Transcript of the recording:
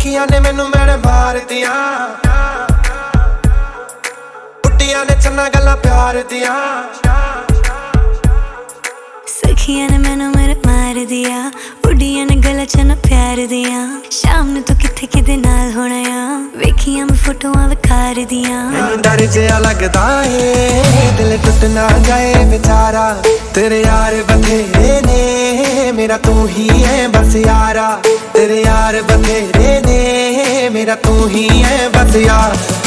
सखियां ने मैनू मेरे मार दिया, बुड्डियां ने चन्ना गल्लां प्यार दिया। सखियां ने मैनू मेरे मार दिया, बुड्डियां ने गल्लां चन्ना प्यार दिया। शाम नूं तू किथे किदे नाल होना आ, वेखियां मैं फोटोआं विखार दियां। मैनू डर जिहा लगदा है दिल टुट ना जाए बेचारा, तेरे यार बथेरे ने मेरा तू ही है बस यारा, तेरे यार बथेरे ने मेरा तू ही है बस यार।